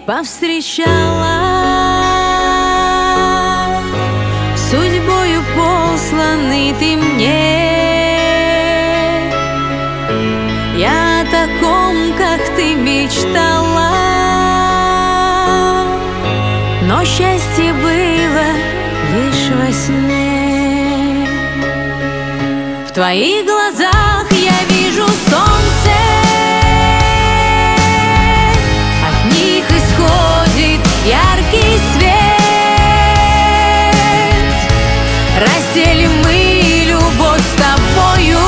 повстречала, судьбою посланный ты мне. Я о таком, как ты, мечтала, но счастье было лишь во сне. В твоих глазах я вижу солнце, от них исходит яркий свет. Разделим мы любовь с тобою,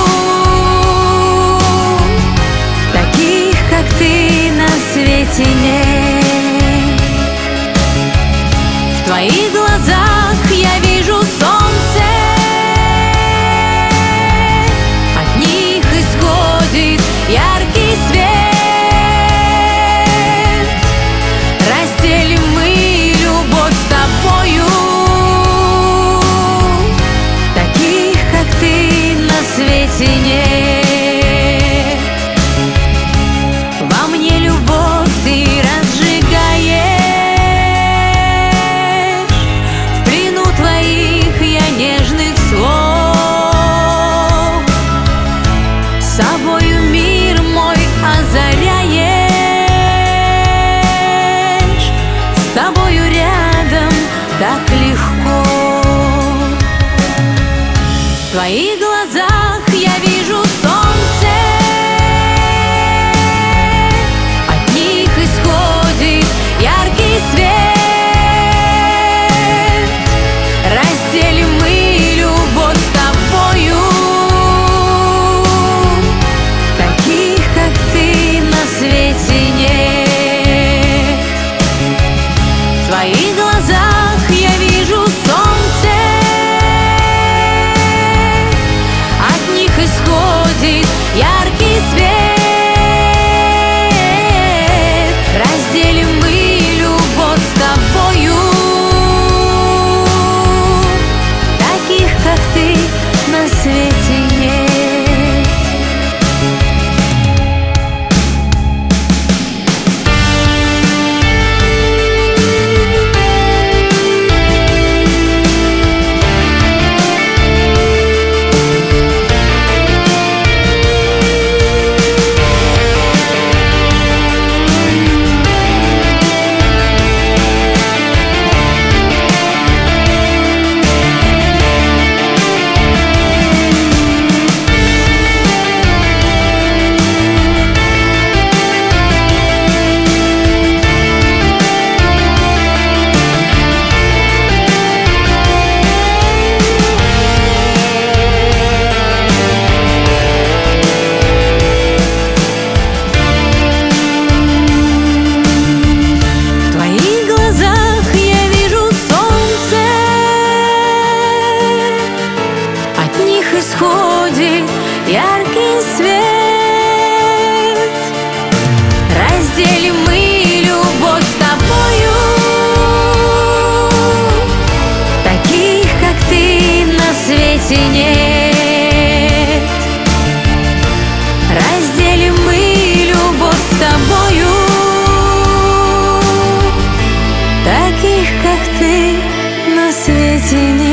таких, как ты, на свете нет. В твоих глазах я вижу солнце, от них исходит яркий свет. Разделим мы любовь с тобою, таких, как ты, на свете нет. Во мне любовь ты разжигаешь, в плену твоих я нежных слов. С собою мир мой озаряешь, с тобою рядом так легко. В твоих глазах я вижу солнце, от них исходит яркий свет. Разделим мы любовь с тобою, таких, как ты, на свете нет. В твоих глазах я вижу солнце, от них исходит яркий свет. Разделим мы любовь с тобою, таких, как ты, на свете нет. Исходит яркий свет. Разделим мы любовь с тобою, таких, как ты, на свете нет. Разделим мы любовь с тобою, таких, как ты, на свете нет.